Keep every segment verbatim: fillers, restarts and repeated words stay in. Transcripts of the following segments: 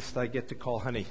I get to call honey.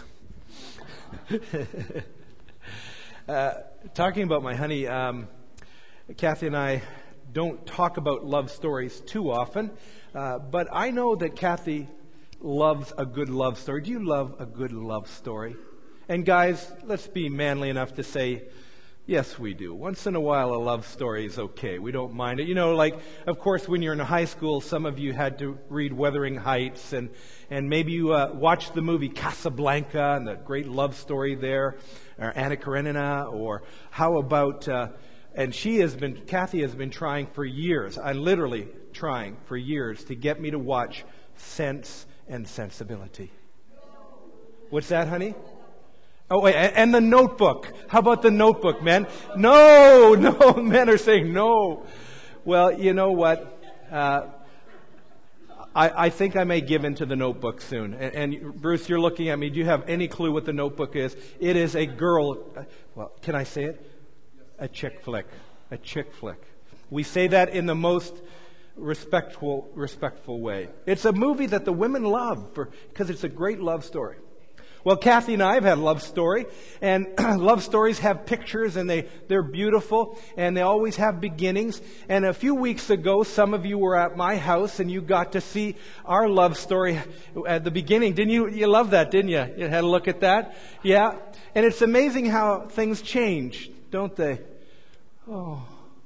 uh, talking about my honey, um, Kathy and I don't talk about love stories too often, uh, but I know that Kathy loves a good love story. Do you love a good love story? And guys, let's be manly enough to say, yes, we do. Once in a while, a love story is okay. We don't mind it. You know, like, of course, when you're in high school, some of you had to read Wuthering Heights, and, and maybe you uh, watched the movie Casablanca and the great love story there, or Anna Karenina, or how about, uh, and she has been, Kathy has been trying for years, I literally trying for years to get me to watch Sense and Sensibility. What's that, honey? Oh, wait, and The Notebook. How about The Notebook, men? No, no, men are saying no. Well, you know what? Uh, I, I think I may give in to The Notebook soon. And, and Bruce, you're looking at me. Do you have any clue what The Notebook is? It is a girl, well, can I say it? A chick flick. A chick flick. We say that in the most respectful, respectful way. It's a movie that the women love for, because it's a great love story. Well, Kathy and I have had a love story, and love stories have pictures, and they, they're beautiful, and they always have beginnings. And a few weeks ago, some of you were at my house, and you got to see our love story at the beginning. Didn't you? You loved that, didn't you? You had a look at that? Yeah. And it's amazing how things change, don't they? Oh.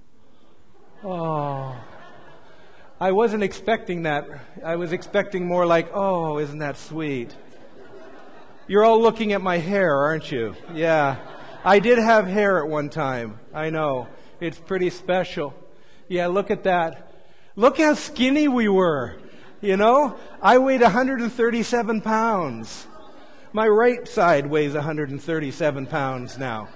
Oh. I wasn't expecting that. I was expecting more like, oh, isn't that sweet? You're all looking at my hair, aren't you? Yeah. I did have hair at one time. I know. It's pretty special. Yeah, look at that. Look how skinny we were. You know? I weighed one hundred thirty-seven pounds. My right side weighs one hundred thirty-seven pounds now.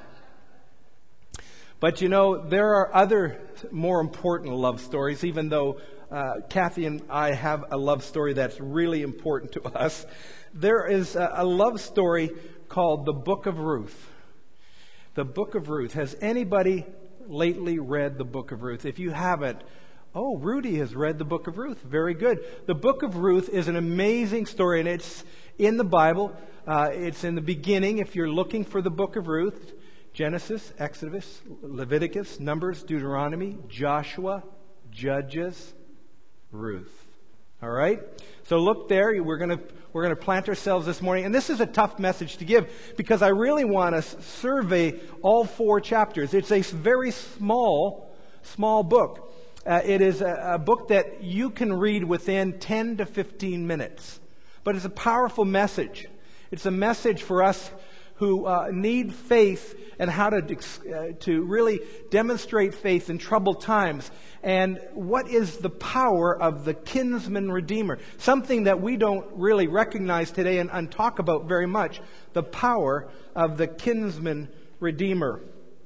But you know, there are other more important love stories, even though uh, Kathy and I have a love story that's really important to us. There is a, a love story called The Book of Ruth. The Book of Ruth. Has anybody lately read the Book of Ruth? If you haven't, oh, Rudy has read the Book of Ruth. Very good. The Book of Ruth is an amazing story, and it's in the Bible. Uh, it's in the beginning. If you're looking for the Book of Ruth, Genesis, Exodus, Leviticus, Numbers, Deuteronomy, Joshua, Judges, Ruth. All right? So look there. We're going to we're going to plant ourselves this morning. And this is a tough message to give because I really want to survey all four chapters. It's a very small, small book. Uh, it is a, a book that you can read within ten to fifteen minutes. But it's a powerful message. It's a message for us who uh, need faith and how to uh, to really demonstrate faith in troubled times. And what is the power of the kinsman redeemer? Something that we don't really recognize today and, and talk about very much. The power of the kinsman redeemer.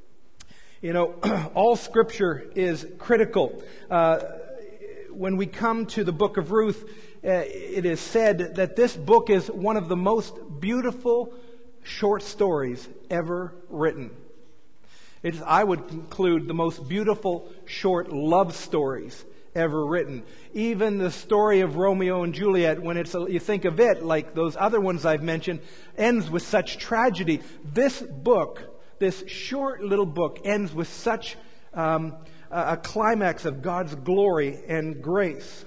You know, all Scripture is critical. Uh, when we come to the book of Ruth, uh, it is said that this book is one of the most beautiful short stories ever written. It's, I would conclude, the most beautiful short love stories ever written. Even the story of Romeo and Juliet, when it's you think of it like those other ones I've mentioned, ends with such tragedy. This book, this short little book, ends with such um, a, a climax of God's glory and grace.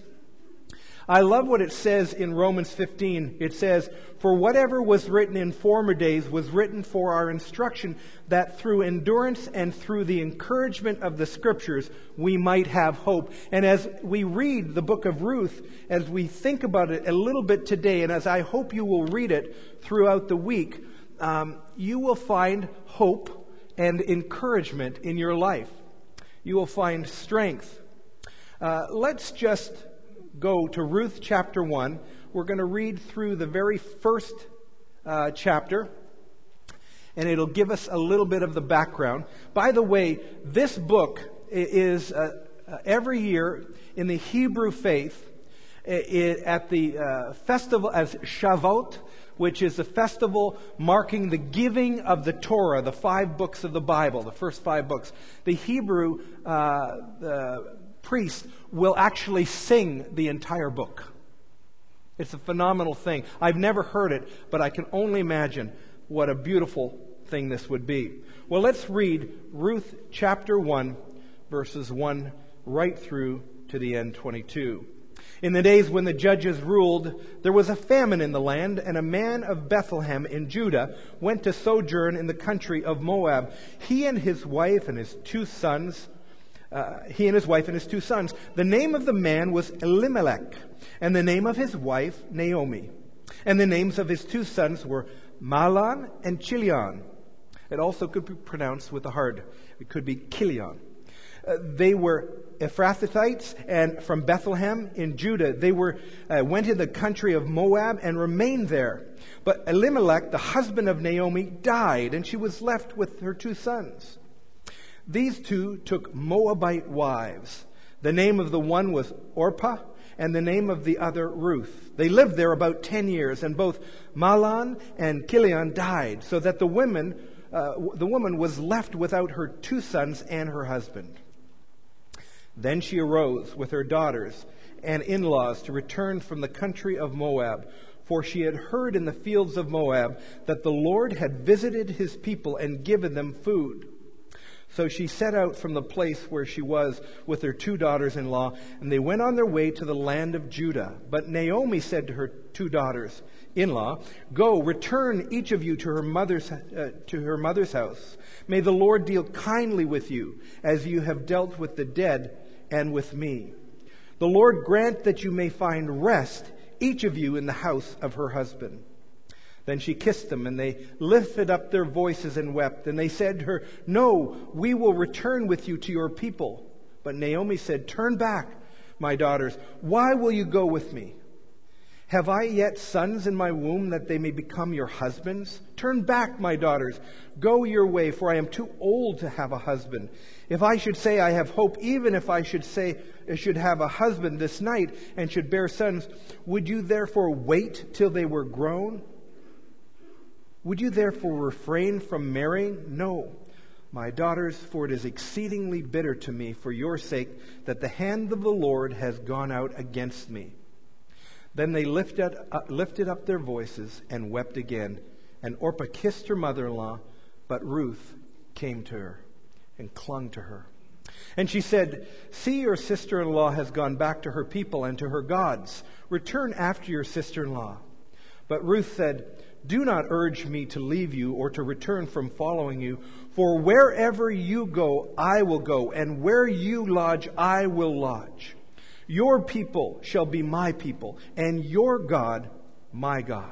I love what it says in Romans fifteen. It says, "For whatever was written in former days was written for our instruction, that through endurance and through the encouragement of the Scriptures we might have hope." And as we read the book of Ruth, as we think about it a little bit today, and as I hope you will read it throughout the week, um, you will find hope and encouragement in your life. You will find strength. Uh, let's just go to Ruth chapter one. We're going to read through the very first uh, chapter, and it'll give us a little bit of the background. By the way, this book is uh, uh, every year in the Hebrew faith it, at the uh, festival as Shavuot, which is the festival marking the giving of the Torah, the five books of the Bible, the first five books. The Hebrew uh, the priest will actually sing the entire book. It's a phenomenal thing. I've never heard it, but I can only imagine what a beautiful thing this would be. Well, let's read Ruth chapter one, verses one right through to the end, twenty-two. In the days when the judges ruled, there was a famine in the land, and a man of Bethlehem in Judah went to sojourn in the country of Moab. He and his wife and his two sons, uh, he and his wife and his two sons. The name of the man was Elimelech, and the name of his wife Naomi. And the names of his two sons were Mahlon and Chilion. It also could be pronounced with a hard. It could be Kilion. Uh, they were Ephrathites and from Bethlehem in Judah. They were uh, went in the country of Moab and remained there. But Elimelech, the husband of Naomi, died, and she was left with her two sons. These two took Moabite wives. The name of the one was Orpah, and the name of the other Ruth. They lived there about ten years, and both Mahlon and Kilion died, so that the women, uh, the woman was left without her two sons and her husband. Then she arose with her daughters and in-laws to return from the country of Moab, for she had heard in the fields of Moab that the Lord had visited his people and given them food. So she set out from the place where she was with her two daughters-in-law, and they went on their way to the land of Judah. But Naomi said to her two daughters-in-law, "Go, return each of you to her mother's uh, to her mother's house. May the Lord deal kindly with you, as you have dealt with the dead and with me. The Lord grant that you may find rest, each of you in the house of her husband." Then she kissed them, and they lifted up their voices and wept. And they said to her, "No, we will return with you to your people." But Naomi said, "Turn back, my daughters. Why will you go with me? Have I yet sons in my womb that they may become your husbands? Turn back, my daughters. Go your way, for I am too old to have a husband. If I should say I have hope, even if I should say I should have a husband this night and should bear sons, would you therefore wait till they were grown? Would you therefore refrain from marrying? No, my daughters, for it is exceedingly bitter to me for your sake that the hand of the Lord has gone out against me." Then they lifted, uh, lifted up their voices and wept again. And Orpah kissed her mother-in-law, but Ruth came to her and clung to her. And she said, "See, your sister-in-law has gone back to her people and to her gods. Return after your sister-in-law." But Ruth said, "Do not urge me to leave you or to return from following you, for wherever you go, I will go, and where you lodge, I will lodge. Your people shall be my people, and your God, my God.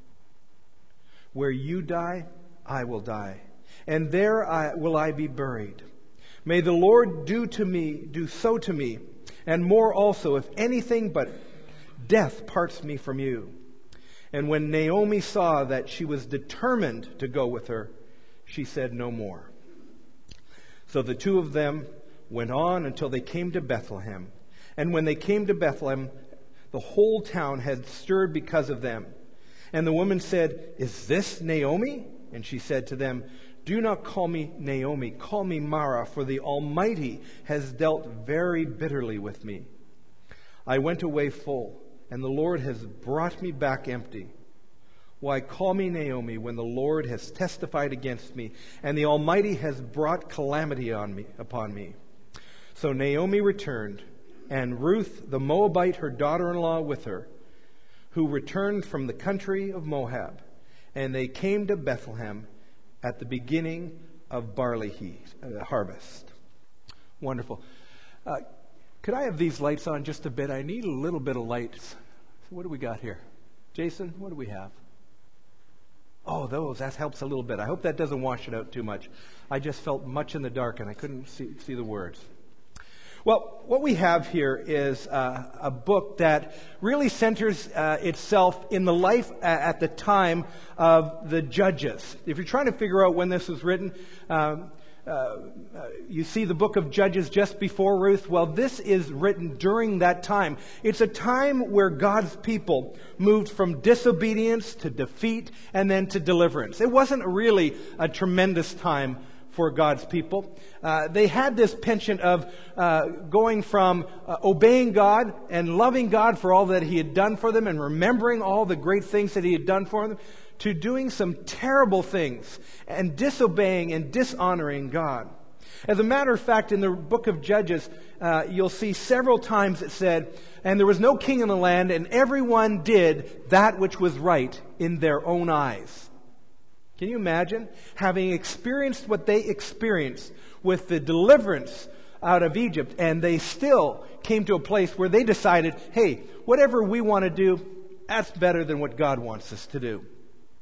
Where you die, I will die, and there I, will I be buried. May the Lord do to me, do so to me, and more also, if anything but death parts me from you." And when Naomi saw that she was determined to go with her, she said no more. So the two of them went on until they came to Bethlehem. And when they came to Bethlehem, the whole town had stirred because of them. And the woman said, "Is this Naomi?" And she said to them, "Do not call me Naomi, call me Mara, for the Almighty has dealt very bitterly with me. I went away full, and the Lord has brought me back empty. Why call me Naomi when the Lord has testified against me, and the Almighty has brought calamity on me upon me?" So Naomi returned, and Ruth the Moabite, her daughter-in-law, with her, who returned from the country of Moab. And they came to Bethlehem at the beginning of barley heat, uh, harvest. Wonderful. Uh, could I have these lights on just a bit? I need a little bit of light. So what do we got here? Jason, what do we have? Oh, those. That helps a little bit. I hope that doesn't wash it out too much. I just felt much in the dark and I couldn't see, see the words. Well, what we have here is uh, a book that really centers uh, itself in the life at the time of the Judges. If you're trying to figure out when this was written, um, uh, uh, you see the book of Judges just before Ruth. Well, this is written during that time. It's a time where God's people moved from disobedience to defeat and then to deliverance. It wasn't really a tremendous time for God's people. Uh, they had this penchant of uh, going from uh, obeying God and loving God for all that He had done for them and remembering all the great things that He had done for them, to doing some terrible things and disobeying and dishonoring God. As a matter of fact, in the book of Judges, uh, you'll see several times it said, "And there was no king in the land, and everyone did that which was right in their own eyes." Can you imagine having experienced what they experienced with the deliverance out of Egypt, and they still came to a place where they decided, hey, whatever we want to do, that's better than what God wants us to do.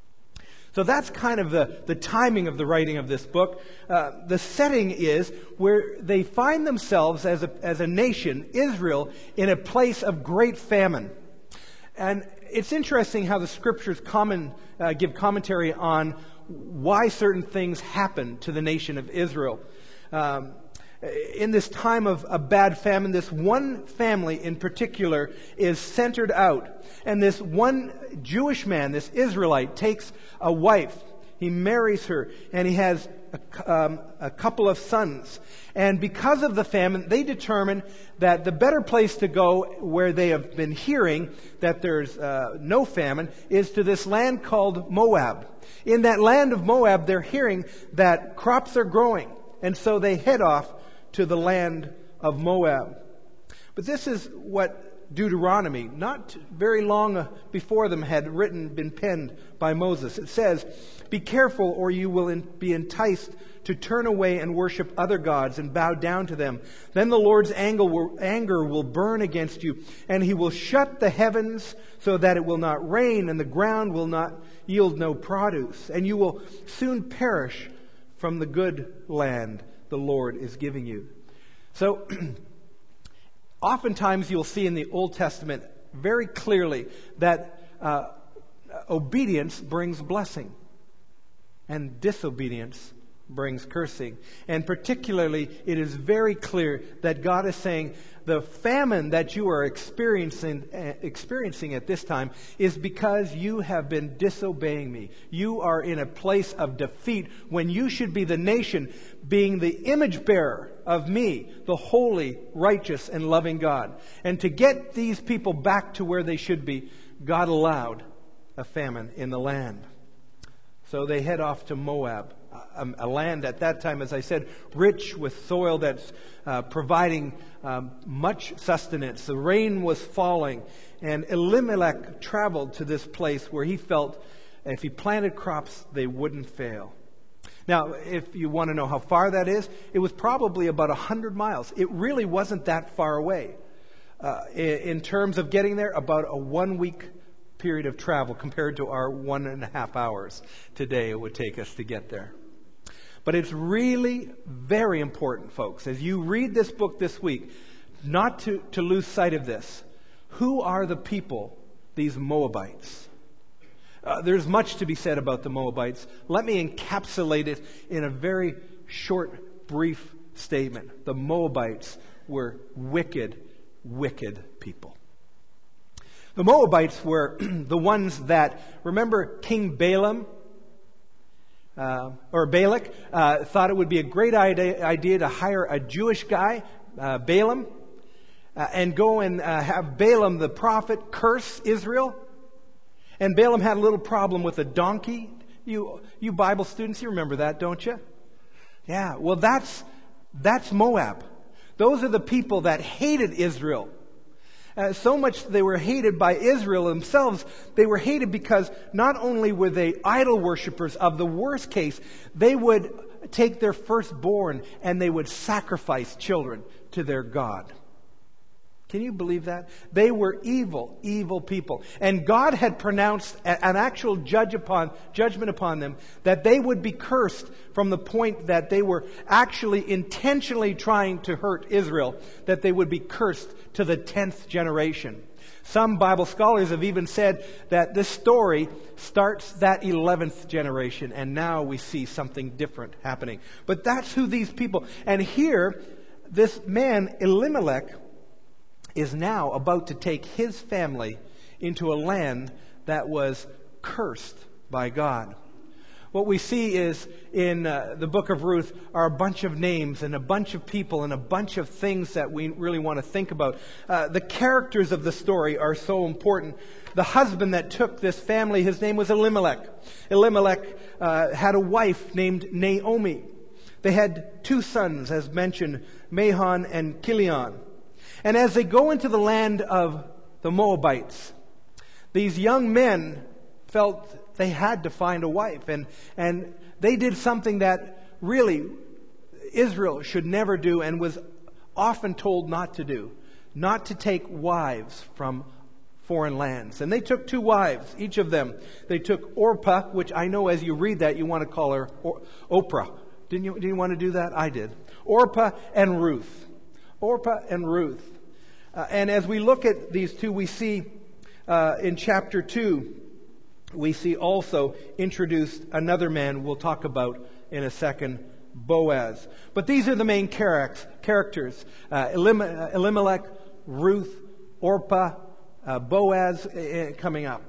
So that's kind of the, the timing of the writing of this book. Uh, the setting is where they find themselves as a, as a nation, Israel, in a place of great famine. And it's interesting how the scriptures common, uh, give commentary on why certain things happen to the nation of Israel. Um, in this time of a bad famine, this one family in particular is centered out. And this one Jewish man, this Israelite, takes a wife. He marries her, and he has a, um, a couple of sons. And because of the famine, they determine that the better place to go, where they have been hearing that there's uh, no famine, is to this land called Moab. In that land of Moab, they're hearing that crops are growing. And so they head off to the land of Moab. But this is what Deuteronomy, not very long before them, had written, been penned by Moses. It says, "Be careful, or you will be enticed to turn away and worship other gods and bow down to them. Then the Lord's anger will, anger will burn against you, and He will shut the heavens so that it will not rain, and the ground will not yield no produce. And you will soon perish from the good land the Lord is giving you." So, oftentimes you'll see in the Old Testament very clearly that uh, obedience brings blessing and disobedience brings cursing. And particularly, it is very clear that God is saying the famine that you are experiencing uh, experiencing at this time is because you have been disobeying me. You are in a place of defeat when you should be the nation being the image bearer of me, the holy, righteous, and loving God. And to get these people back to where they should be, God allowed a famine in the land. So they head off to Moab, a, a land at that time, as I said, rich with soil that's uh, providing um, much sustenance. The rain was falling, and Elimelech traveled to this place where he felt if he planted crops, they wouldn't fail. Now, if you want to know how far that is, it was probably about one hundred miles. It really wasn't that far away. Uh, in, in terms of getting there, about a one-week period of travel compared to our one and a half hours today it would take us to get there. But it's really very important, folks, as you read this book this week, not to, to lose sight of this. Who are the people, these Moabites? Uh, there's much to be said about the Moabites. Let me encapsulate it in a very short, brief statement. The Moabites were wicked, wicked people. The Moabites were the ones that, remember King Balaam, uh, or Balak, uh, thought it would be a great idea, idea to hire a Jewish guy, uh, Balaam, uh, and go and uh, have Balaam the prophet curse Israel. And Balaam had a little problem with a donkey. You, you Bible students, you remember that, don't you? Yeah, well that's, that's Moab. Those are the people that hated Israel. Uh, so much they were hated by Israel themselves. They were hated because not only were they idol worshippers of the worst case, they would take their firstborn and they would sacrifice children to their God. Can you believe that? They were evil, evil people. And God had pronounced an actual judge upon, judgment upon them that they would be cursed from the point that they were actually intentionally trying to hurt Israel, that they would be cursed to the tenth generation. Some Bible scholars have even said that this story starts that eleventh generation, and now we see something different happening. But that's who these people, and here, this man, Elimelech, is now about to take his family into a land that was cursed by God. What we see is in uh, the book of Ruth are a bunch of names and a bunch of people and a bunch of things that we really want to think about. Uh, the characters of the story are so important. The husband that took this family, his name was Elimelech. Elimelech uh, had a wife named Naomi. They had two sons, as mentioned, Mahlon and Chilion. And as they go into the land of the Moabites, these young men felt they had to find a wife. And, and they did something that really Israel should never do and was often told not to do. Not to take wives from foreign lands. And they took two wives, each of them. They took Orpah, which I know as you read that you want to call her or- Oprah. Didn't you, didn't you want to do that? I did. Orpah and Ruth. Orpah and Ruth. Uh, and as we look at these two, we see uh, in chapter two, we see also introduced another man we'll talk about in a second, Boaz. But these are the main characters. Uh, Elimelech, Ruth, Orpah, uh, Boaz uh, coming up.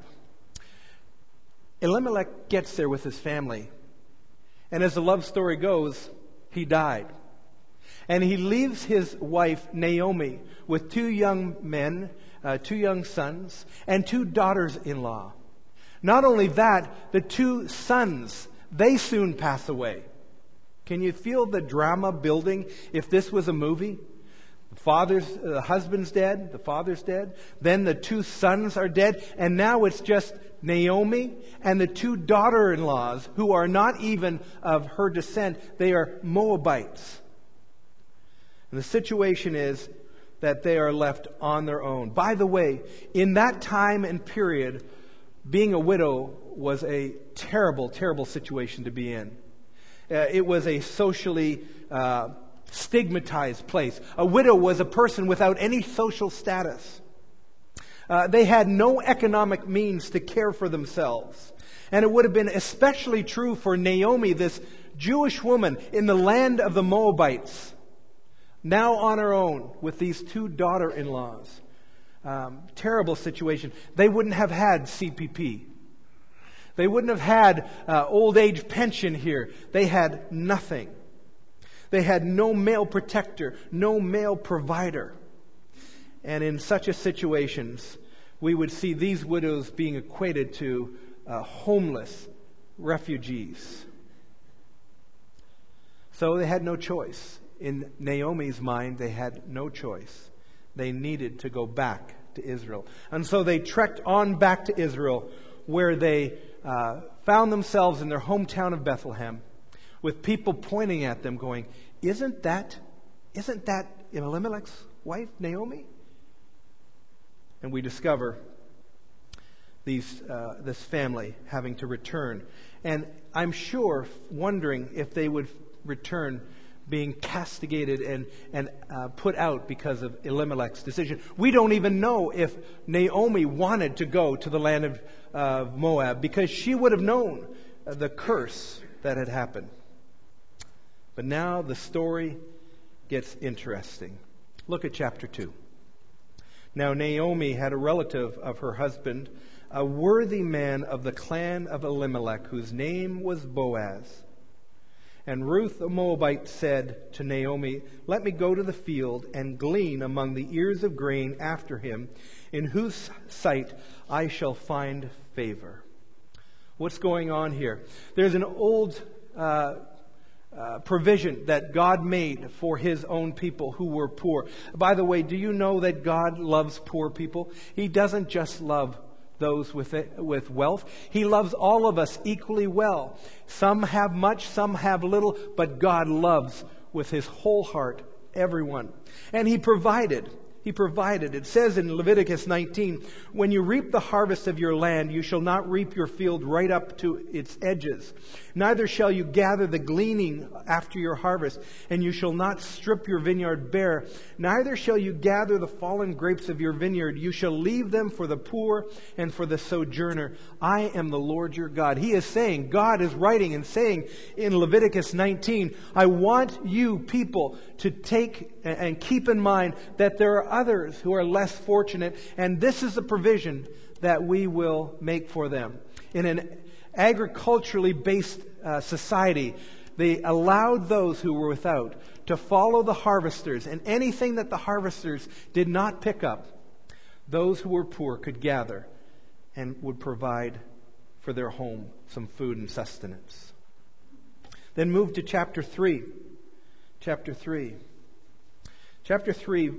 Elimelech gets there with his family. And as the love story goes, he died. And he leaves his wife, Naomi, with two young men, uh, two young sons, and two daughters-in-law. Not only that, the two sons, they soon pass away. Can you feel the drama building if this was a movie? The father's, the husband's dead, the father's dead, then the two sons are dead, and now it's just Naomi and the two daughter-in-laws who are not even of her descent. They are Moabites. And the situation is that they are left on their own. By the way, in that time and period, being a widow was a terrible, terrible situation to be in. Uh, it was a socially uh, stigmatized place. A widow was a person without any social status. Uh, they had no economic means to care for themselves. And it would have been especially true for Naomi, this Jewish woman in the land of the Moabites, now on her own with these two daughter-in-laws. Um, terrible situation. They wouldn't have had C P P. They wouldn't have had uh, old age pension here. They had nothing. They had no male protector, no male provider. And in such a situations, we would see these widows being equated to uh, homeless refugees. So they had no choice. In Naomi's mind, they had no choice. They needed to go back to Israel. And so they trekked on back to Israel, where they uh, found themselves in their hometown of Bethlehem, with people pointing at them going, Isn't that, isn't that Elimelech's wife, Naomi? And we discover these, uh, this family having to return. And I'm sure, wondering if they would return being castigated and, and uh, put out because of Elimelech's decision. We don't even know if Naomi wanted to go to the land of uh, Moab, because she would have known uh, the curse that had happened. But now the story gets interesting. Look at chapter two. Now Naomi had a relative of her husband, a worthy man of the clan of Elimelech, whose name was Boaz. And Ruth the Moabite said to Naomi, Let me go to the field and glean among the ears of grain after him, in whose sight I shall find favor. What's going on here? There's an old uh, uh, provision that God made for His own people who were poor. By the way, do you know that God loves poor people? He doesn't just love those with it, with wealth. He loves all of us equally well. Some have much, some have little, but God loves with His whole heart everyone. And He provided. He provided. It says in Leviticus nineteen, when you reap the harvest of your land, you shall not reap your field right up to its edges. Neither shall you gather the gleaning after your harvest, and you shall not strip your vineyard bare. Neither shall you gather the fallen grapes of your vineyard. You shall leave them for the poor and for the sojourner. I am the Lord your God. He is saying, God is writing and saying in Leviticus nineteen, I want you people to take and keep in mind that there are others who are less fortunate, and this is the provision that we will make for them. In an agriculturally based uh, society. They allowed those who were without to follow the harvesters, and anything that the harvesters did not pick up, those who were poor could gather and would provide for their home some food and sustenance. Then move to chapter three. Chapter three. Chapter three,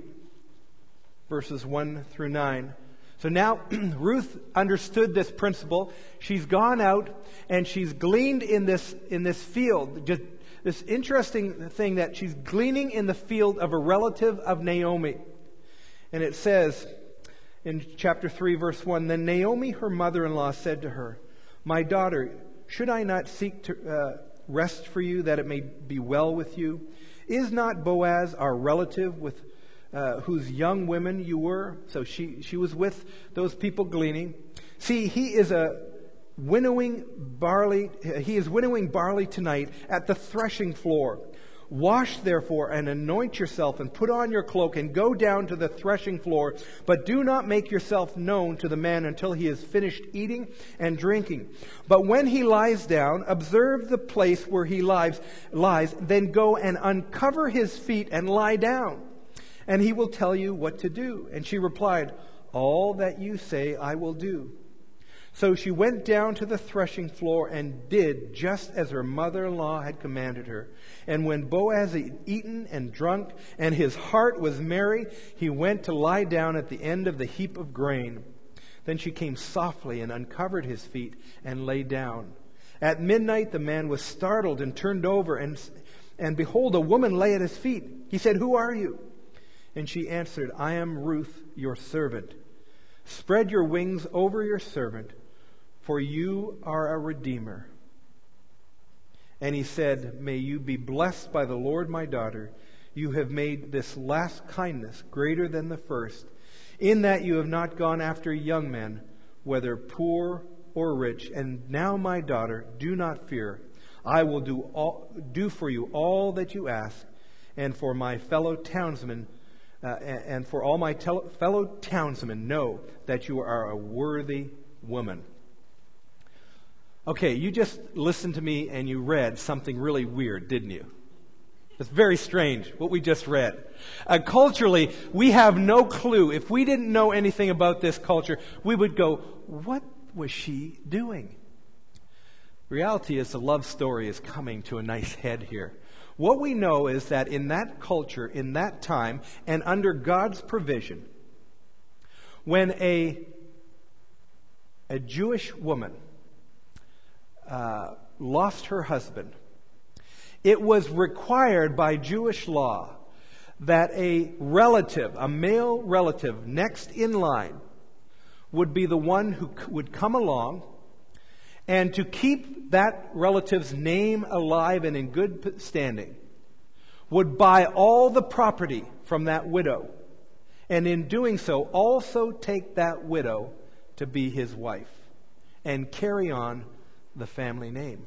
verses one through nine. So now Ruth understood this principle. She's gone out and she's gleaned in this in this field. Just this interesting thing that she's gleaning in the field of a relative of Naomi. And it says in chapter three, verse one, Then Naomi, her mother-in-law, said to her, My daughter, should I not seek to uh, rest for you, that it may be well with you? Is not Boaz our relative with uh, whose young women you were? So she, she was with those people gleaning. See, he is a winnowing barley. He is winnowing barley tonight at the threshing floor. Wash therefore and anoint yourself and put on your cloak and go down to the threshing floor, but do not make yourself known to the man until he has finished eating and drinking. But when he lies down, observe the place where he lies, lies, then go and uncover his feet and lie down, and he will tell you what to do. And she replied, All that you say I will do. So she went down to the threshing floor and did just as her mother-in-law had commanded her. And when Boaz had eaten and drunk, and his heart was merry, he went to lie down at the end of the heap of grain. Then she came softly and uncovered his feet and lay down. At midnight the man was startled and turned over, and, and behold, a woman lay at his feet. He said, Who are you? And she answered, I am Ruth, your servant. Spread your wings over your servant, for you are a redeemer. And he said, May you be blessed by the Lord, my daughter. You have made this last kindness greater than the first, in that you have not gone after young men, whether poor or rich. And now, my daughter, do not fear. I will do all, do for you all that you ask, and for my fellow townsmen, uh, and for all my tel- fellow townsmen, know that you are a worthy woman. Okay, you just listened to me and you read something really weird, didn't you? It's very strange what we just read. Uh, culturally, we have no clue. If we didn't know anything about this culture, we would go, what was she doing? Reality is the love story is coming to a nice head here. What we know is that in that culture, in that time, and under God's provision, when a, a Jewish woman Uh, lost her husband, it was required by Jewish law that a relative, a male relative next in line, would be the one who c- would come along and to keep that relative's name alive and in good standing, would buy all the property from that widow, and in doing so also take that widow to be his wife and carry on the family name.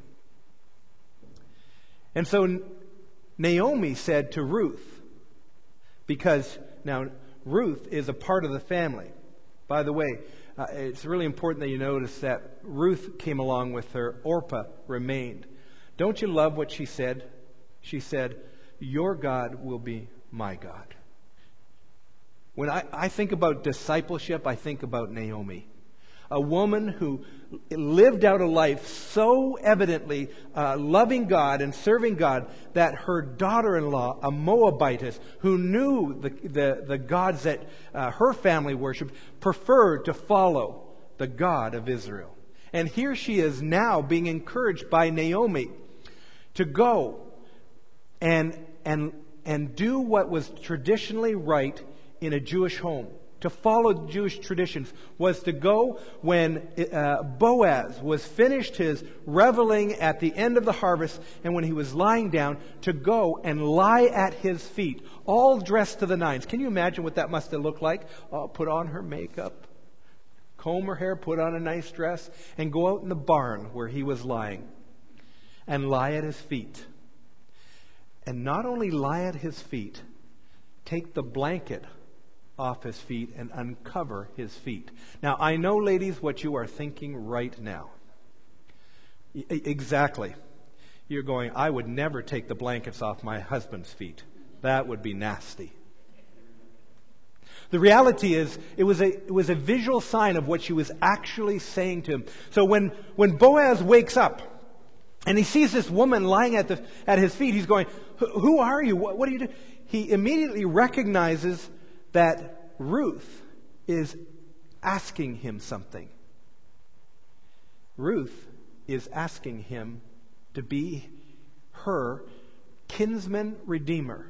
And so Naomi said to Ruth, because now Ruth is a part of the family. By the way, uh, it's really important that you notice that Ruth came along with her. Orpah remained. Don't you love what she said? She said, Your God will be my God. When I, I think about discipleship, I think about Naomi. A woman who lived out a life so evidently uh, loving God and serving God that her daughter-in-law, a Moabitess, who knew the, the, the gods that uh, her family worshipped, preferred to follow the God of Israel. And here she is now being encouraged by Naomi to go and, and, and do what was traditionally right in a Jewish home. To follow Jewish traditions was to go when uh, Boaz was finished his reveling at the end of the harvest, and when he was lying down, to go and lie at his feet, all dressed to the nines. Can you imagine what that must have looked like? Oh, put on her makeup, comb her hair, put on a nice dress, and go out in the barn where he was lying and lie at his feet. And not only lie at his feet, take the blanket off his feet and uncover his feet. Now, I know, ladies, what you are thinking right now. E- Exactly. You're going, I would never take the blankets off my husband's feet. That would be nasty. The reality is, it was a it was a visual sign of what she was actually saying to him. So when, when Boaz wakes up and he sees this woman lying at the at his feet, he's going, who are you? What, what do you do? He immediately recognizes that Ruth is asking him something. Ruth is asking him to be her kinsman redeemer.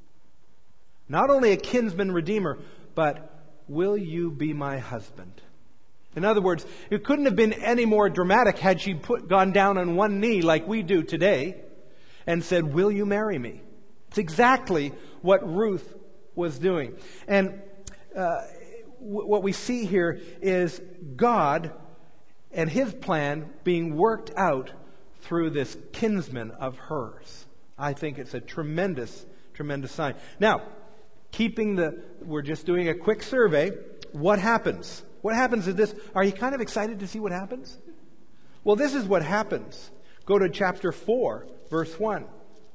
Not only a kinsman redeemer, but will you be my husband? In other words, it couldn't have been any more dramatic had she put, gone down on one knee like we do today and said, will you marry me? It's exactly what Ruth was doing. And uh, w- what we see here is God and His plan being worked out through this kinsman of hers. I think it's a tremendous, tremendous sign. Now, keeping the, we're just doing a quick survey. What happens? What happens is this. Are you kind of excited to see what happens? Well, this is what happens. Go to chapter four, verse one.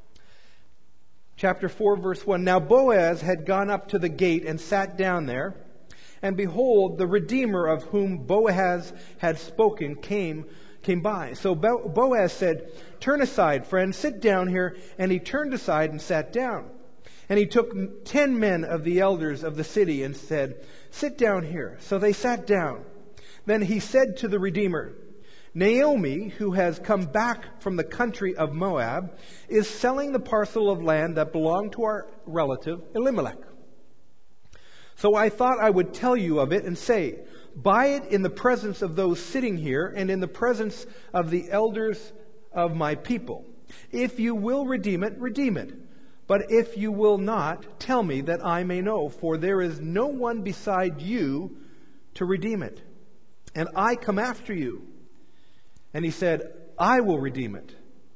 Chapter four, verse one. Now Boaz had gone up to the gate and sat down there. And behold, the Redeemer of whom Boaz had spoken came came by. So Bo- Boaz said, turn aside, friend, sit down here. And he turned aside and sat down. And he took ten men of the elders of the city and said, sit down here. So they sat down. Then he said to the Redeemer, Naomi, who has come back from the country of Moab, is selling the parcel of land that belonged to our relative Elimelech. So I thought I would tell you of it and say, buy it in the presence of those sitting here and in the presence of the elders of my people. If you will redeem it, redeem it. But if you will not, tell me that I may know, for there is no one beside you to redeem it. And I come after you. And he said, I will redeem it.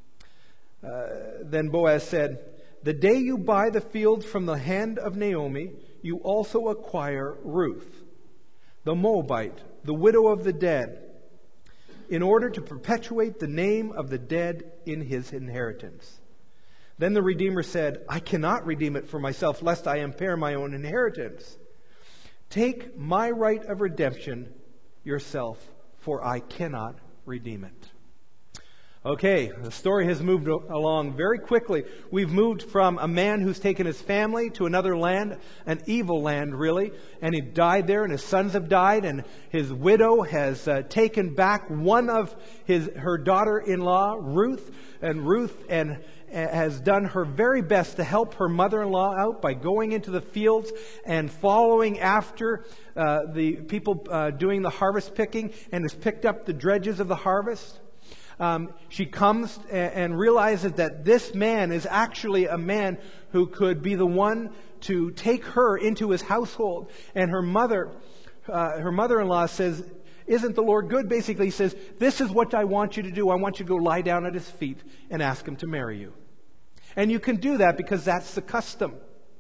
Uh, then Boaz said, the day you buy the field from the hand of Naomi, you also acquire Ruth, the Moabite, the widow of the dead, in order to perpetuate the name of the dead in his inheritance. Then the Redeemer said, I cannot redeem it for myself, lest I impair my own inheritance. Take my right of redemption yourself, for I cannot redeem it. Okay, the story has moved along very quickly. We've moved from a man who's taken his family to another land, an evil land really, and he died there, and his sons have died, and his widow has uh, taken back one of his her daughter-in-law, Ruth, and Ruth and has done her very best to help her mother-in-law out by going into the fields and following after uh, the people uh, doing the harvest picking, and has picked up the dredges of the harvest. Um, she comes and, and realizes that this man is actually a man who could be the one to take her into his household. And her mother, uh, her mother-in-law says, isn't the Lord good? Basically, he says, this is what I want you to do. I want you to go lie down at his feet and ask him to marry you. And you can do that because that's the custom.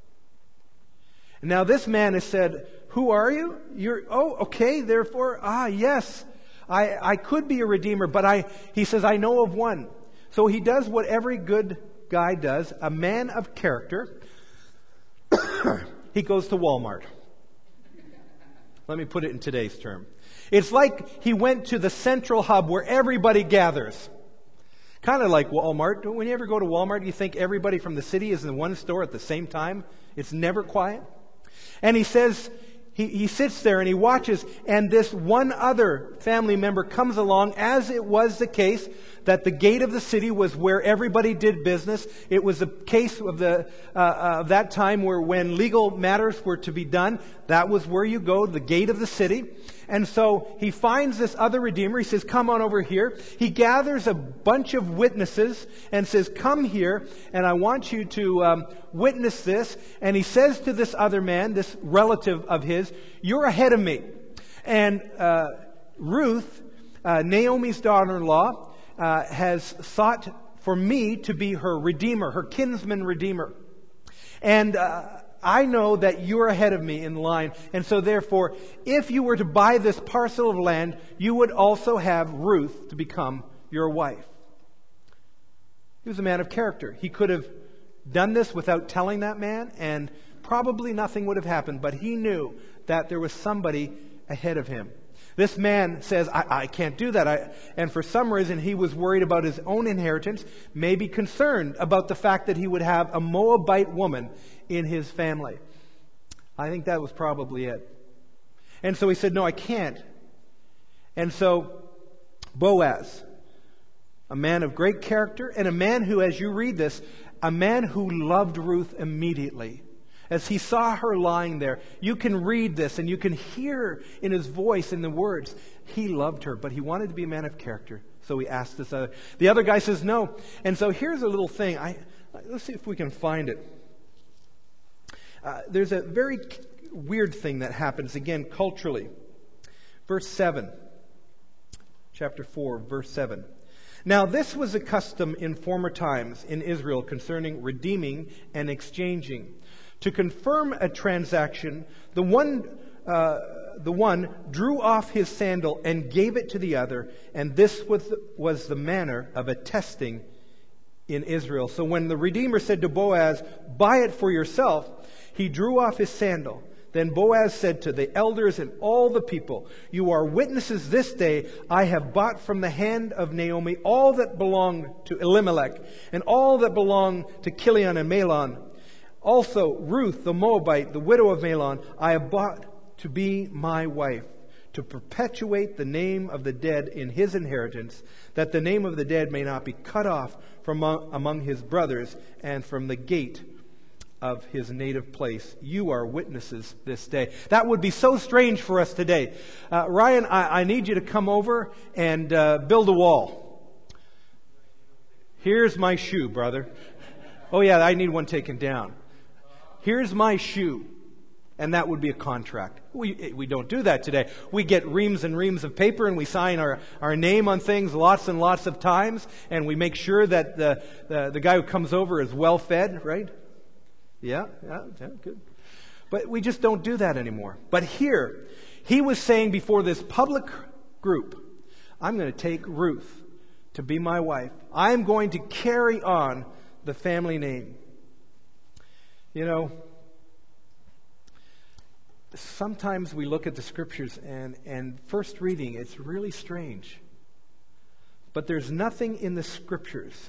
Now this man has said, who are you? You're, oh, okay, therefore, ah, yes, I, I could be a redeemer, but I, he says, I know of one. So he does what every good guy does, a man of character. He goes to Walmart. Let me put it in today's term. It's like he went to the central hub where everybody gathers. Kind of like Walmart. When you ever go to Walmart, you think everybody from the city is in one store at the same time. It's never quiet. And he says, he, he sits there and he watches, and this one other family member comes along, as it was the case that the gate of the city was where everybody did business. It was the case of the uh, uh, of that time where when legal matters were to be done, that was where you go, the gate of the city. And so he finds this other redeemer. He says, come on over here. He gathers a bunch of witnesses and says, come here, and I want you to um, witness this. And he says to this other man, this relative of his, you're ahead of me. And uh, Ruth, uh, Naomi's daughter-in-law, uh, has sought for me to be her redeemer, her kinsman redeemer. And uh, I know that you're ahead of me in line. And so therefore, if you were to buy this parcel of land, you would also have Ruth to become your wife. He was a man of character. He could have done this without telling that man, and probably nothing would have happened, but he knew that there was somebody ahead of him. This man says, I, I can't do that. I, and for some reason, he was worried about his own inheritance, maybe concerned about the fact that he would have a Moabite woman in his family. I think that was probably it. And so he said, no, I can't. And so Boaz, a man of great character, and a man who, as you read this, a man who loved Ruth immediately. As he saw her lying there, you can read this and you can hear in his voice, in the words, he loved her, but he wanted to be a man of character. So he asked this other. The other guy says no. And so here's a little thing. I let's see if we can find it. Uh, there's a very weird thing that happens, again, culturally. Verse seven. Chapter four, verse seven. Now this was a custom in former times in Israel concerning redeeming and exchanging. To confirm a transaction, the one, uh, the one drew off his sandal and gave it to the other, and this was the, was the manner of attesting in Israel. So when the Redeemer said to Boaz, "Buy it for yourself," he drew off his sandal. Then Boaz said to the elders and all the people, "You are witnesses this day. I have bought from the hand of Naomi all that belonged to Elimelech, and all that belonged to Chilion and Mahlon. Also Ruth the Moabite, the widow of Mahlon, I have bought to be my wife, to perpetuate the name of the dead in his inheritance, that the name of the dead may not be cut off from among, among his brothers and from the gate of his native place. You are witnesses this day." That would be so strange for us today. Uh, Ryan, I, I need you to come over and uh, build a wall. Here's my shoe, brother. Oh yeah, I need one taken down. Here's my shoe. And that would be a contract. We we don't do that today. We get reams and reams of paper and we sign our, our name on things lots and lots of times, and we make sure that the, the, the guy who comes over is well fed, right? Yeah, yeah, yeah, good. But we just don't do that anymore. But here, he was saying before this public group, I'm going to take Ruth to be my wife. I'm going to carry on the family name. You know, sometimes we look at the scriptures and, and first reading, it's really strange. But there's nothing in the scriptures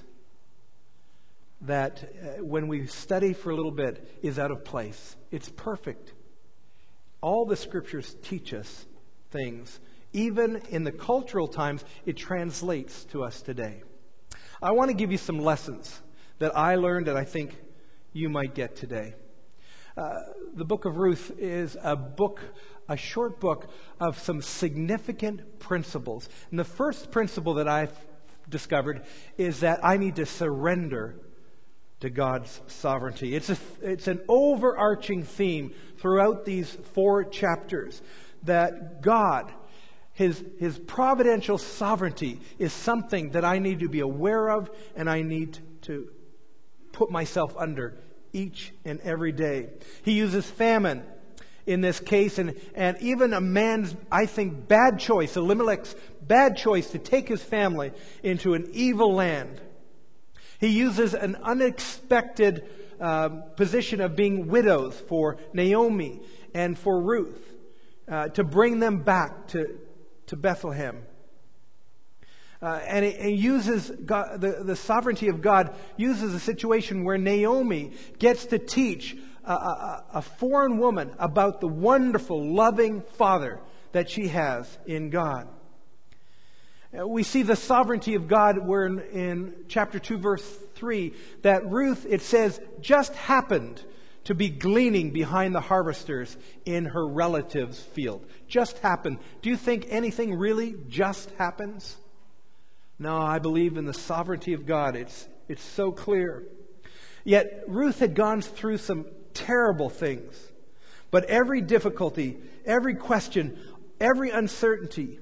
that uh, when we study for a little bit is out of place. It's perfect. All the scriptures teach us things. Even in the cultural times, it translates to us today. I want to give you some lessons that I learned that I think you might get today. Uh, the book of Ruth is a book, a short book of some significant principles. And the first principle that I've discovered is that I need to surrender to God's sovereignty. It's a, it's an overarching theme throughout these four chapters that God, His, His providential sovereignty is something that I need to be aware of and I need to put myself under each and every day. He uses famine in this case, and, and even a man's, I think, bad choice, Elimelech's bad choice to take his family into an evil land. He uses an unexpected um, position of being widows for Naomi and for Ruth uh, to bring them back to, to Bethlehem. Uh, and it, it uses God, the, the sovereignty of God uses a situation where Naomi gets to teach a, a, a foreign woman about the wonderful, loving Father that she has in God. Uh, we see the sovereignty of God where in, in chapter two, verse three, that Ruth, it says, just happened to be gleaning behind the harvesters in her relative's field. Just happened. Do you think anything really just happens? No, I believe in the sovereignty of God. It's, it's so clear. Yet Ruth had gone through some terrible things. But every difficulty, every question, every uncertainty,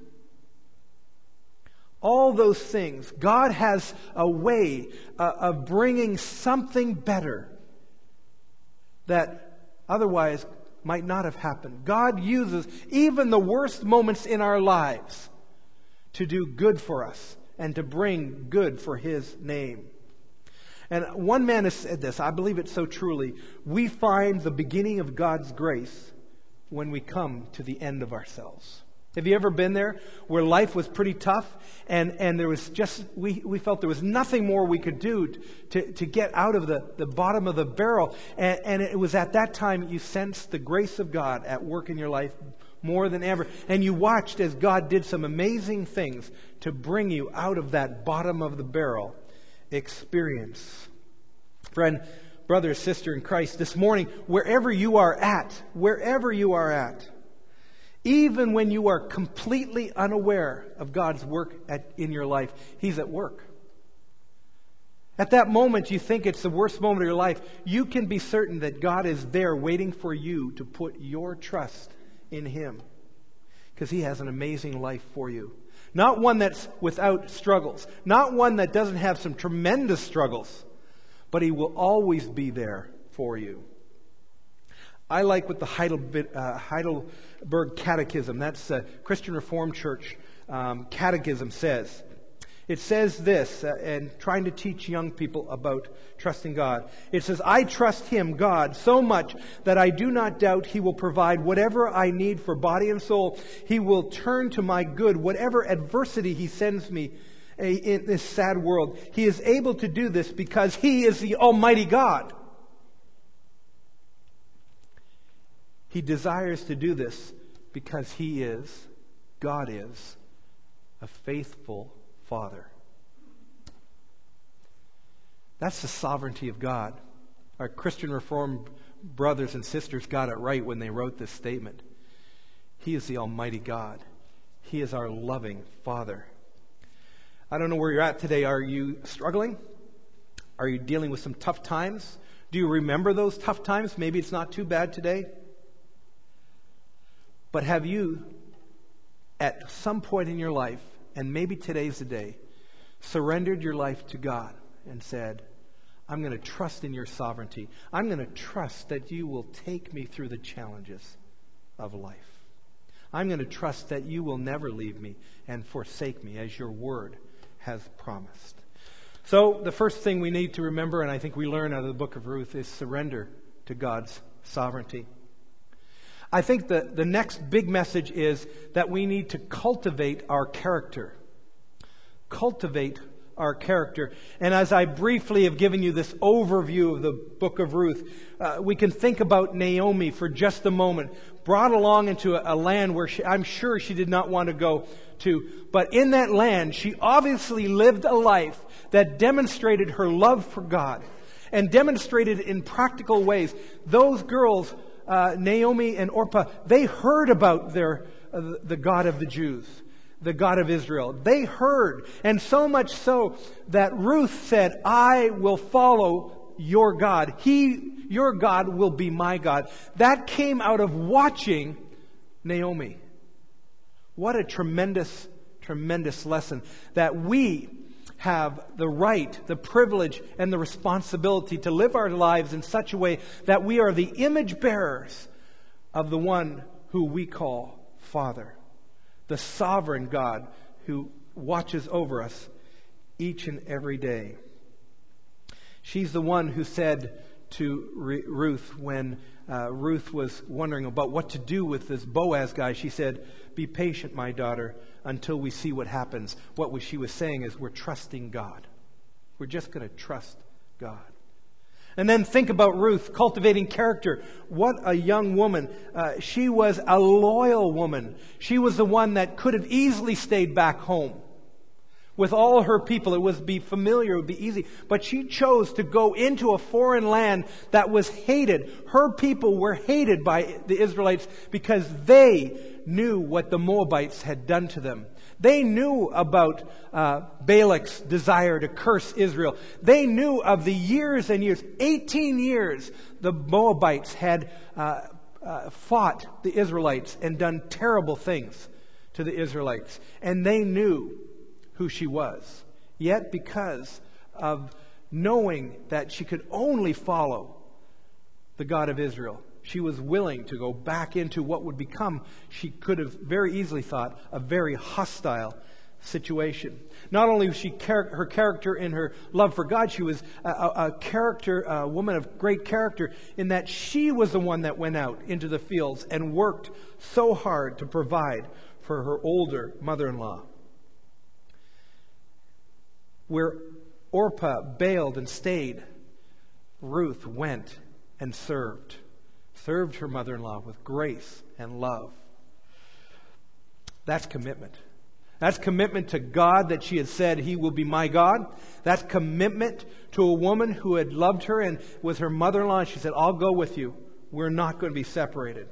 all those things, God has a way uh, of bringing something better that otherwise might not have happened. God uses even the worst moments in our lives to do good for us and to bring good for His name. And one man has said this, I believe it so truly, we find the beginning of God's grace when we come to the end of ourselves. Have you ever been there where life was pretty tough and, and there was just, we, we felt there was nothing more we could do to, to get out of the, the bottom of the barrel. And, and it was at that time you sensed the grace of God at work in your life more than ever. And you watched as God did some amazing things to bring you out of that bottom of the barrel experience. Friend, brother, sister in Christ, this morning, wherever you are at, wherever you are at, even when you are completely unaware of God's work at, in your life, He's at work. At that moment, you think it's the worst moment of your life, you can be certain that God is there waiting for you to put your trust in Him. Because He has an amazing life for you. Not one that's without struggles. Not one that doesn't have some tremendous struggles. But He will always be there for you. I like what the Heidelberg, uh, Heidelberg Catechism, that's a Christian Reformed Church um, catechism, says. It says this, uh, and trying to teach young people about trusting God. It says, I trust Him, God, so much that I do not doubt He will provide whatever I need for body and soul. He will turn to my good whatever adversity He sends me in this sad world. He is able to do this because He is the Almighty God. He desires to do this because He is, God is, a faithful Father. That's the sovereignty of God. Our Christian Reformed brothers and sisters got it right when they wrote this statement. He is the Almighty God. He is our loving Father. I don't know where you're at today. Are you struggling? Are you dealing with some tough times? Do you remember those tough times? Maybe it's not too bad today. But have you, at some point in your life, and maybe today's the day, surrendered your life to God and said, I'm going to trust in your sovereignty. I'm going to trust that you will take me through the challenges of life. I'm going to trust that you will never leave me and forsake me as your word has promised. So the first thing we need to remember, and I think we learn out of the book of Ruth, is surrender to God's sovereignty. I think the, the next big message is that we need to cultivate our character. Cultivate our character. And as I briefly have given you this overview of the book of Ruth, uh, we can think about Naomi for just a moment. Brought along into a, a land where she, I'm sure she did not want to go to. But in that land, she obviously lived a life that demonstrated her love for God. And demonstrated in practical ways. Those girls, Uh, Naomi and Orpah, they heard about their uh, the God of the Jews, the God of Israel. They heard, and so much so that Ruth said, I will follow your God. He, your God will be my God. That came out of watching Naomi. What a tremendous, tremendous lesson that we have the right, the privilege, and the responsibility to live our lives in such a way that we are the image bearers of the one who we call Father, the sovereign God who watches over us each and every day. She's the one who said to Ruth when uh, Ruth was wondering about what to do with this Boaz guy, she said, be patient, my daughter, until we see what happens. What she was saying is we're trusting God. We're just going to trust God. And then think about Ruth cultivating character. What a young woman. Uh, she was a loyal woman. She was the one that could have easily stayed back home. With all her people, it would be familiar, it would be easy. But she chose to go into a foreign land that was hated. Her people were hated by the Israelites because they knew what the Moabites had done to them. They knew about uh, Balak's desire to curse Israel. They knew of the years and years, eighteen years, the Moabites had uh, uh, fought the Israelites and done terrible things to the Israelites. And they knew who she was. Yet because of knowing that she could only follow the God of Israel, she was willing to go back into what would become, she could have very easily thought, a very hostile situation. Not only was she char- her character in her love for God, she was a, a, a character, a woman of great character in that she was the one that went out into the fields and worked so hard to provide for her older mother-in-law. Where Orpah bailed and stayed, Ruth went and served. Served her mother-in-law with grace and love. That's commitment. That's commitment to God that she had said, He will be my God. That's commitment to a woman who had loved her and was her mother-in-law. And she said, I'll go with you. We're not going to be separated.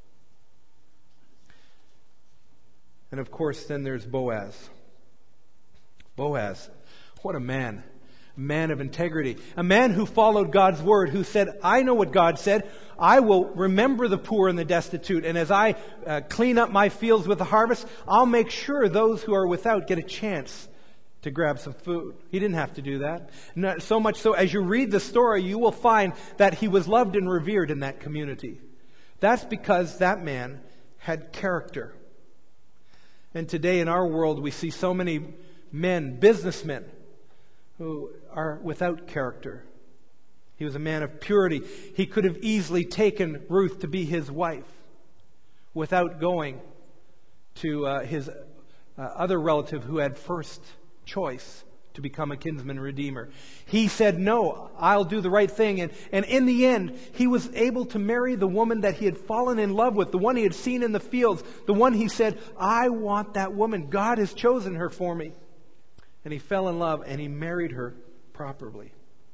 And of course, then there's Boaz. Boaz, what a man. A man of integrity. A man who followed God's word, who said, I know what God said. I will remember the poor and the destitute. And as I uh, clean up my fields with the harvest, I'll make sure those who are without get a chance to grab some food. He didn't have to do that. Not so much so, as you read the story, you will find that he was loved and revered in that community. That's because that man had character. And today in our world, we see so many men, businessmen, who are without character. He was a man of purity. He could have easily taken Ruth to be his wife without going to uh, his uh, other relative who had first choice to become a kinsman redeemer. He said, no, I'll do the right thing. And, and in the end, he was able to marry the woman that he had fallen in love with, the one he had seen in the fields, the one he said, I want that woman. God has chosen her for me. And he fell in love and he married her properly.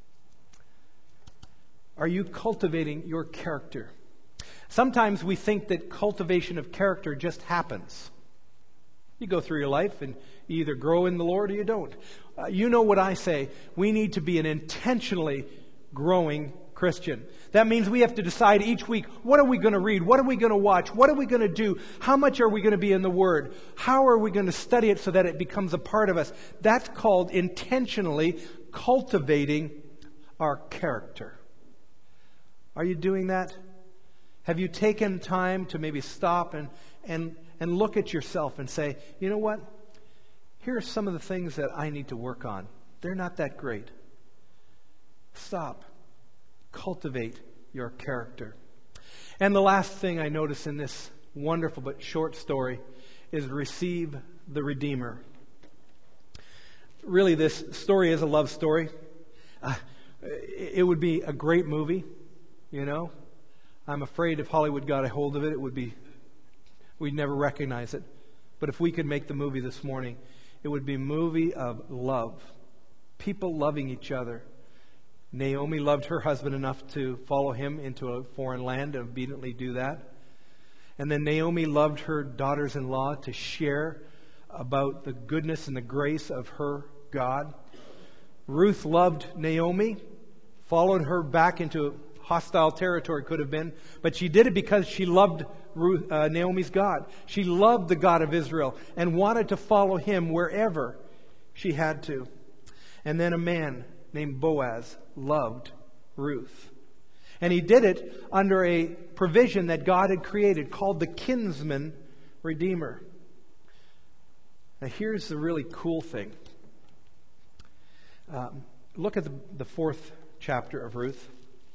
Are you cultivating your character? Sometimes we think that cultivation of character just happens. You go through your life and you either grow in the Lord or you don't. Uh, you know what I say. We need to be an intentionally growing Christian. That means we have to decide each week, what are we going to read? What are we going to watch? What are we going to do? How much are we going to be in the Word? How are we going to study it so that it becomes a part of us? That's called intentionally cultivating our character. Are you doing that? Have you taken time to maybe stop and, and, and look at yourself and say, you know what? Here are some of the things that I need to work on. They're not that great. Stop. Cultivate your character. And the last thing I notice in this wonderful but short story is receive the Redeemer. Really, this story is a love story. Uh, it would be a great movie, you know. I'm afraid if Hollywood got a hold of it, it would be, we'd never recognize it. But if we could make the movie this morning, it would be a movie of love. People loving each other. Naomi loved her husband enough to follow him into a foreign land and obediently do that. And then Naomi loved her daughters-in-law to share about the goodness and the grace of her God. Ruth loved Naomi, followed her back into hostile territory, could have been, but she did it because she loved Ruth, uh, Naomi's God. She loved the God of Israel and wanted to follow him wherever she had to. And then a man named Boaz loved Ruth. And he did it under a provision that God had created called the kinsman redeemer. Now here's the really cool thing. Um, look at the, the fourth chapter of Ruth.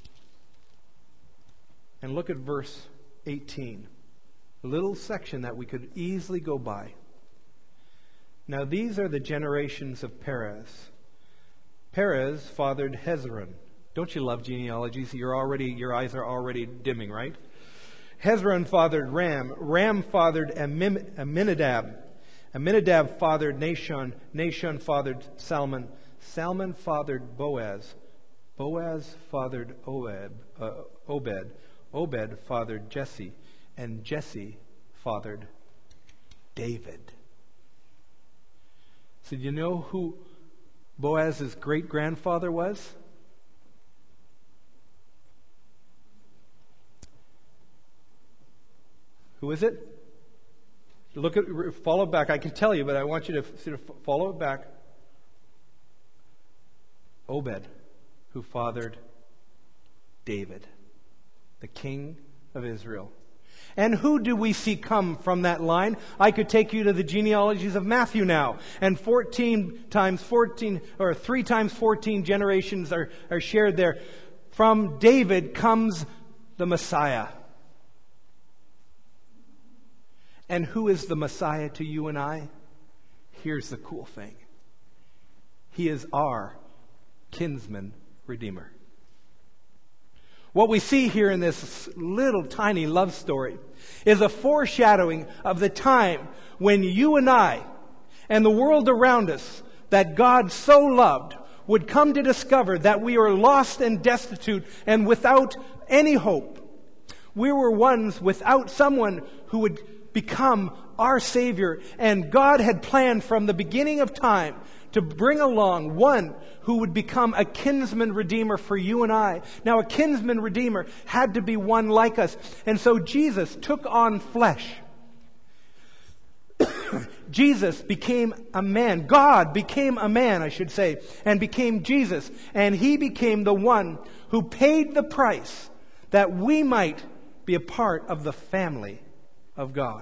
And look at verse eighteen. A little section that we could easily go by. Now these are the generations of Perez. Perez fathered Hezron. Don't you love genealogies? You're already, your eyes are already dimming, right? Hezron fathered Ram. Ram fathered Amim, Aminadab. Aminadab fathered Nahshon. Nahshon fathered Salmon. Salmon fathered Boaz. Boaz fathered Obed. Uh, Obed. Obed fathered Jesse. And Jesse fathered David. So do you know who Boaz's great-grandfather was? Who is it? Look at, follow back. I can tell you, but I want you to sort of follow it back. Obed, who fathered David, the king of Israel. And who do we see come from that line? I could take you to the genealogies of Matthew now. And fourteen times fourteen, or three times fourteen generations are, are shared there. From David comes the Messiah. And who is the Messiah to you and I? Here's the cool thing. He is our kinsman redeemer. What we see here in this little tiny love story is a foreshadowing of the time when you and I and the world around us that God so loved would come to discover that we are lost and destitute and without any hope. We were ones without someone who would become our Savior. And God had planned from the beginning of time to bring along one who would become a kinsman redeemer for you and I. Now, a kinsman redeemer had to be one like us. And so Jesus took on flesh. Jesus became a man. God became a man, I should say, and became Jesus. And He became the one who paid the price that we might be a part of the family of God.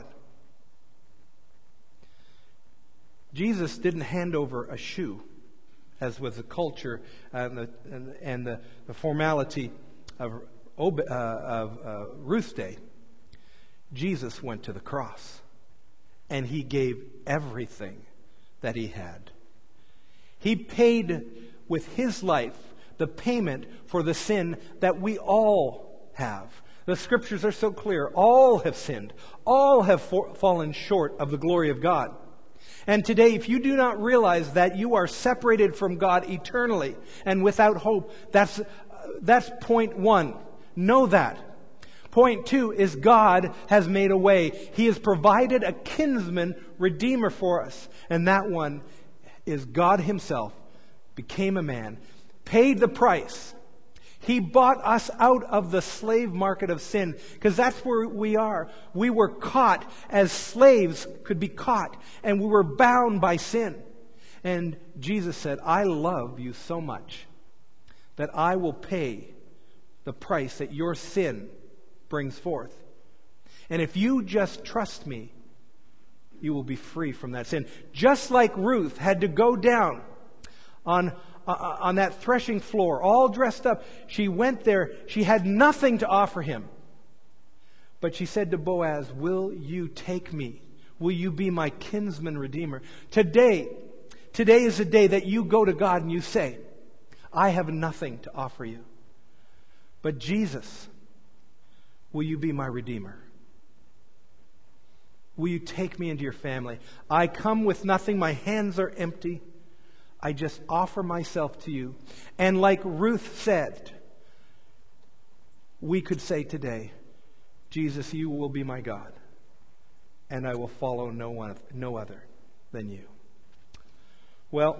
Jesus didn't hand over a shoe, as was the culture and the, and, and the, the formality of, uh, of uh, Ruth's day. Jesus went to the cross, and He gave everything that He had. He paid with His life the payment for the sin that we all have. The Scriptures are so clear. All have sinned. All have for, fallen short of the glory of God. And today, if you do not realize that you are separated from God eternally and without hope, that's, uh, that's point one. Know that. Point two is God has made a way. He has provided a kinsman redeemer for us. And that one is God Himself became a man, paid the price. He bought us out of the slave market of sin, because that's where we are. We were caught as slaves could be caught, and we were bound by sin. And Jesus said, I love you so much that I will pay the price that your sin brings forth. And if you just trust me, you will be free from that sin. Just like Ruth had to go down on Uh, on that threshing floor, all dressed up. She went there. She had nothing to offer him. But she said to Boaz, will you take me? Will you be my kinsman redeemer? Today, today is the day that you go to God and you say, I have nothing to offer you. But Jesus, will you be my redeemer? Will you take me into your family? I come with nothing. My hands are empty. I just offer myself to you. And like Ruth said, we could say today, Jesus, you will be my God, and I will follow no one, no other than you. Well,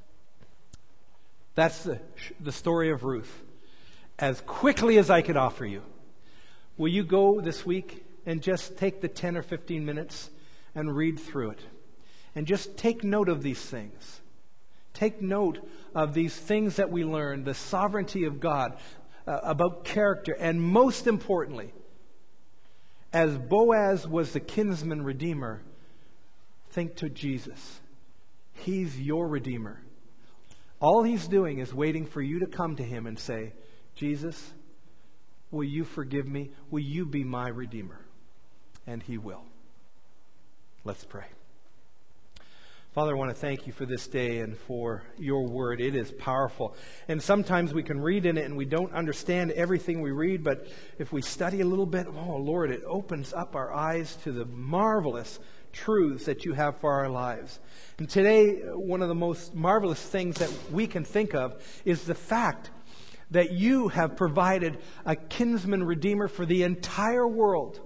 that's the, the story of Ruth. As quickly as I could offer you, will you go this week and just take the ten or fifteen minutes and read through it? And just take note of these things. Take note of these things that we learn, the sovereignty of God, uh, about character, and most importantly, as Boaz was the kinsman redeemer, think to Jesus. He's your redeemer. All He's doing is waiting for you to come to Him and say, Jesus, will you forgive me? Will you be my redeemer? And He will. Let's pray. Father, I want to thank you for this day and for your word. It is powerful. And sometimes we can read in it and we don't understand everything we read, but if we study a little bit, oh Lord, it opens up our eyes to the marvelous truths that you have for our lives. And today, one of the most marvelous things that we can think of is the fact that you have provided a kinsman redeemer for the entire world.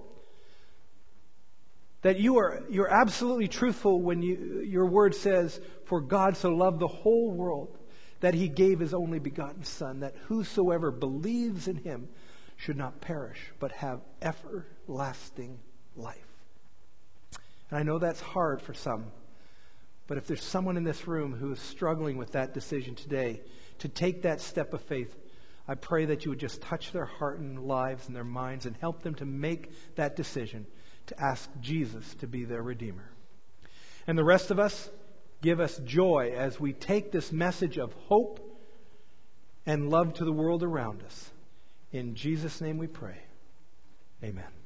That you are you're absolutely truthful when you, your word says, for God so loved the whole world that He gave His only begotten Son, that whosoever believes in Him should not perish, but have everlasting life. And I know that's hard for some, but if there's someone in this room who is struggling with that decision today, to take that step of faith, I pray that you would just touch their heart and lives and their minds and help them to make that decision to ask Jesus to be their Redeemer. And the rest of us, give us joy as we take this message of hope and love to the world around us. In Jesus' name we pray. Amen.